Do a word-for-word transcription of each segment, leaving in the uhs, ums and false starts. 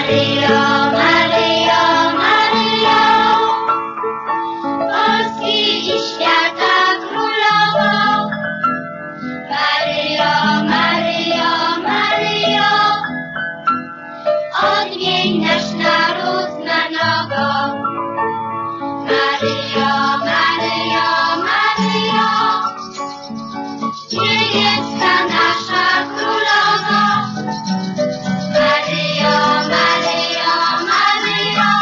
Maryjo, Maryjo, Maryjo, Polski i świata królowo. Maryjo, Maryjo, Maryjo, odmień nasz naród na nowo. Maryjo, Maryjo, Maryjo, niebieska nasza królowo. Maryjo, Maryjo, Maryjo,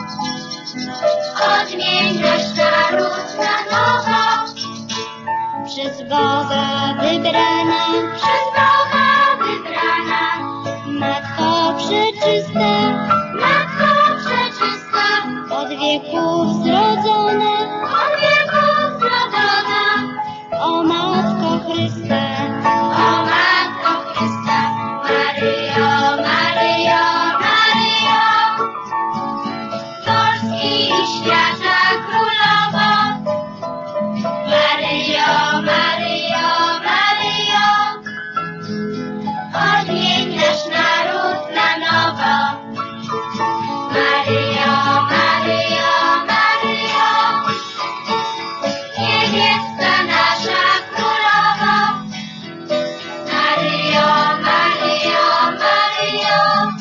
odmień nasz naród na nowo. Przez Boga wybrana, przez Boga wybrana, Matko przeczysta, Matko przeczysta, od wieków zrodzona, od wieków zrodzona, o Matko Chrysta, o Matko Chrysta. Maryjo, Maryjo, Maryjo, Polski i świata królowo. Maryjo, Maryjo, Maryjo, odmień nasz naród na nowo. Maryjo, Maryjo, Maryjo, niebieska nasza królowo. Maryjo, Maryjo, Maryjo,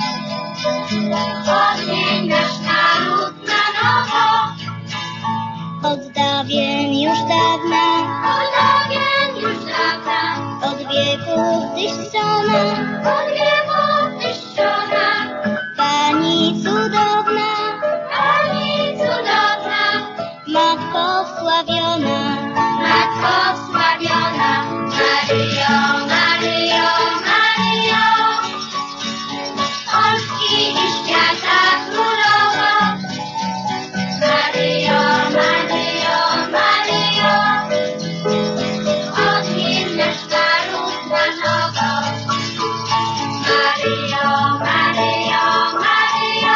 odmień nasz naród na nowo. Od dawien już dawna, od dawien już dawna, od wieków Tyś ssona, od wieków Tyś ssona, Pani cudowna, Pani cudowna, Matko wsławiona, Matko wsławiona. Maryjo, Maryjo, Maryjo, Polski i świata królowo. Maryjo, Maryjo, Maryjo, odmień nasz naród na nowo. Maryjo, Maryjo, Maryjo,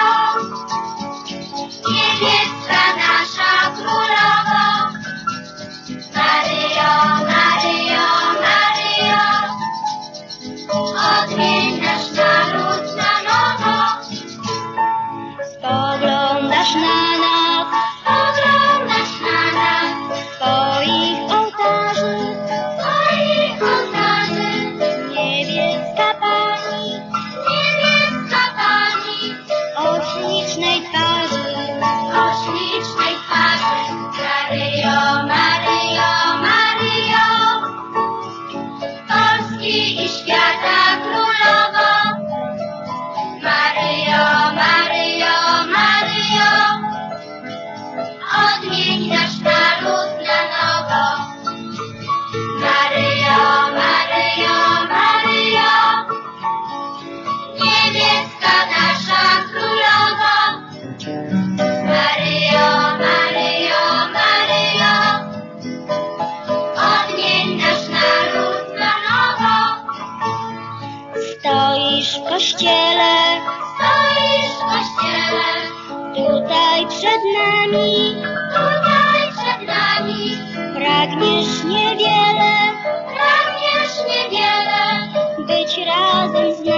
niebieska nasza królowo. Maryjo, Maryjo, Maryjo, odmień nasz naród na nowo. Spoglądasz na nas, spoglądasz na nas, swoich ołtarzy, swoich ołtarzy. Niebieska Pani, niebieska Pani, o ślicznej twarzy, o ślicznej twarzy. Maryjo, Maryjo, Maryjo, Polski i świata królowo. Maryjo, Maryjo, Maryjo, odmień nasz naród na nowo. Maryjo, Maryjo, Maryjo, niebieska nasza królowo. Maryjo, Maryjo, Maryjo, odmień nasz naród na nowo. Stoisz w kościele, stoisz w kościele, tutaj przed nami, tutaj przed nami. Pragniesz niewiele, pragniesz niewiele, być razem z nami.